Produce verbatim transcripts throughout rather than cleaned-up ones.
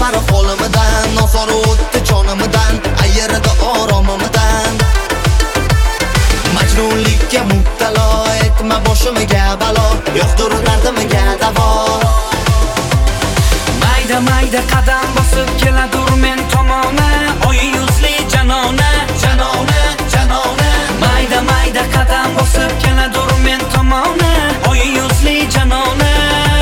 safar qo'limdan, nosor o'tdi jonimdan, ayirdi oromimdan. Majnunlikka mubtalo, etma boshimga balo, yo'qdir dardimga davo. Mayda mayda qadam bosib keladur men tomona, oy yuzli janona, janona, janona. Mayda mayda qadam bosib keladur men tomona, oy yuzli janona.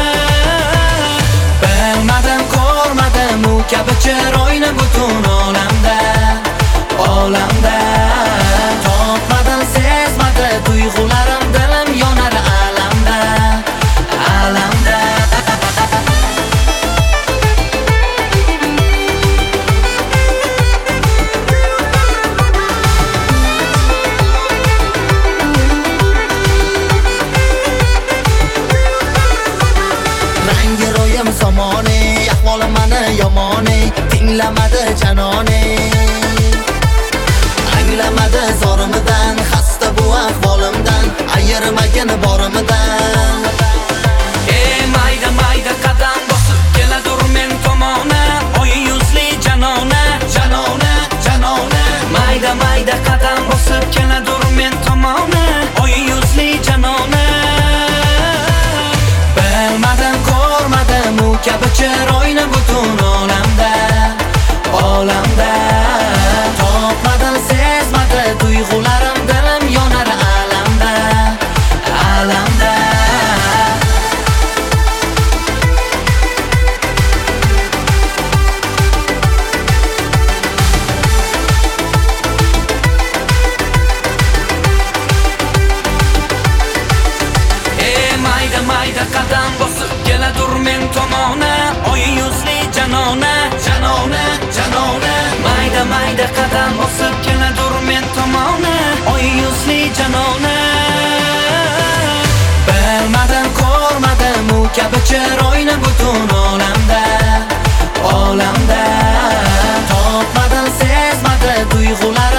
Bilmadim, ko'rmadim u kabi chiroyni butun olamda, olamda. Topmadim, sezmadim tuyg'ularim, dilim yonar alamda, alamda. Zamoni, ahvolim mani yomoni, tinglamadi janoni. Anglamadi zorimdan, xasta bu ahvolimdan, ayirmagin borimdan. Ey mayda mayda qadam bosib keladur men tomona, oy yuzli janona, janona, janona. Mayda mayda qadam bosib keladur men tomona, oy yuzli janona. Bilmadim, ko'rmadim u kabi chiroyni butun olamda, olamda. Topmadim, sezmadim tuyg'ularim, dilim yonar alamda, alamda. Ey mayda mayda qadam bosib keladur men tomona, oy yuzli janona, janona, janona. Mayda mayda qadam bosib keladur men tomona, oy yuzli janona. Bilmadim, ko'rmadim u kabi chiroyni butun olamda, olamda. Topmadim, sezmadim tuyg'ular